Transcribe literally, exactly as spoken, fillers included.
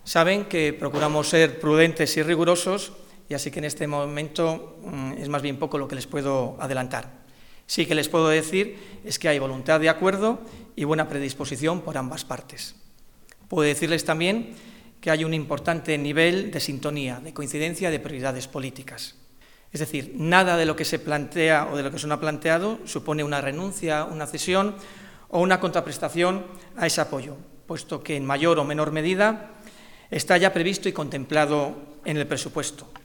Saben que procuramos ser prudentes y rigurosos y así que en este momento es más bien poco lo que les puedo adelantar. Sí que les puedo decir es que hay voluntad de acuerdo y buena predisposición por ambas partes. Puedo decirles también que hay un importante nivel de sintonía, de coincidencia de prioridades políticas. Es decir, nada de lo que se plantea o de lo que se nos ha planteado supone una renuncia, una cesión o una contraprestación a ese apoyo, puesto que en mayor o menor medida está ya previsto y contemplado en el presupuesto.